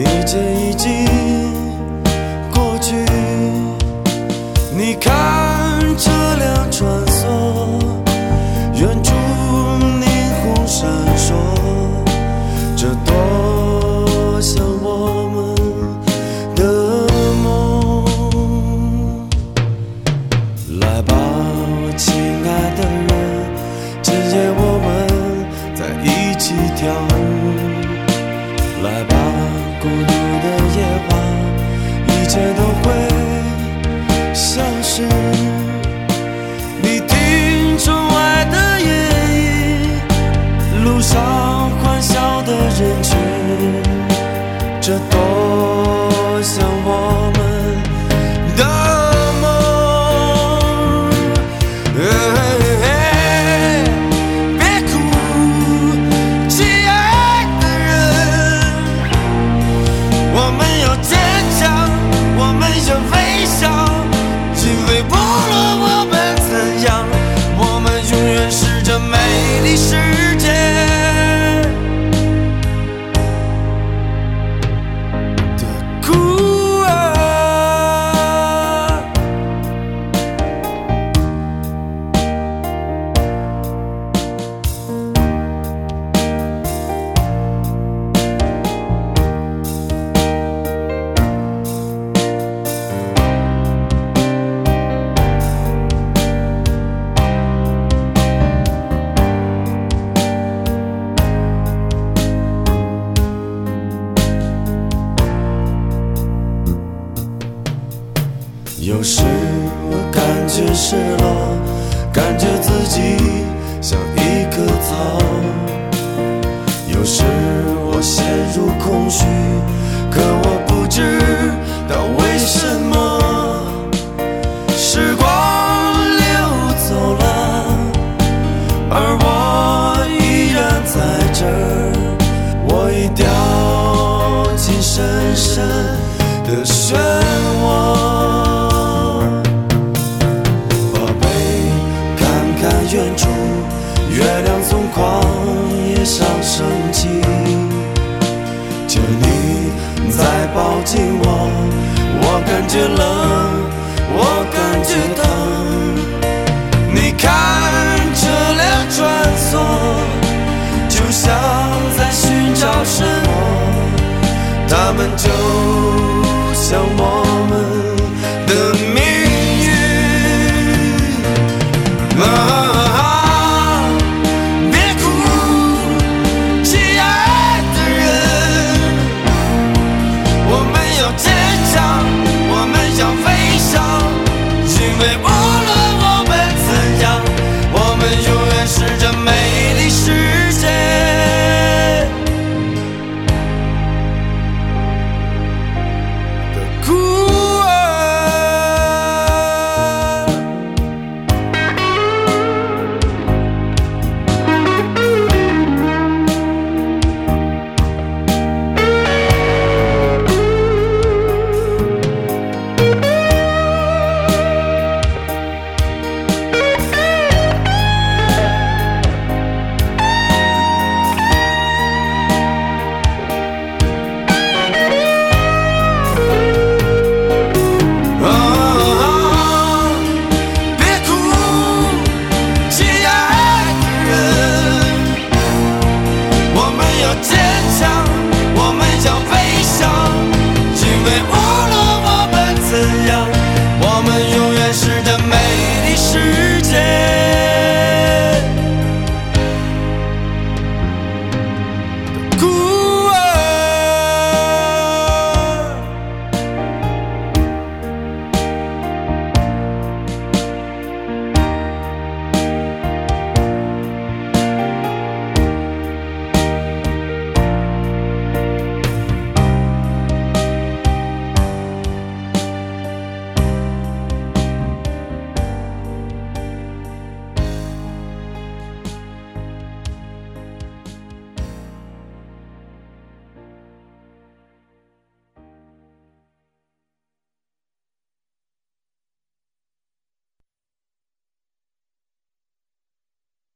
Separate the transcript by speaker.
Speaker 1: 间已经过去，你看车辆穿梭，远处霓虹闪烁，这多像我们的梦。来吧，亲爱的人，今夜我们在一起跳舞。来吧，孤独的夜晚，一切都会消失。你听窗外的夜莺，路上欢笑的人群，这多像我们的梦。别哭，亲爱的人，我们要坚强，我们要微笑，因为不论我们怎样，我们永远是这美丽世界的孤儿。有时我感觉失落，感觉自己像一棵草。有时我陷入空虚，可我不知道为什么。时光流走了，而我依然在这儿。我已掉进深深的漩涡。远处月亮从旷野上升起，求你再抱紧我，我感觉冷，我感觉疼。你看车辆穿梭，就像在寻找什么，他们就像我们的命运啊。坚强，我们要微笑，因为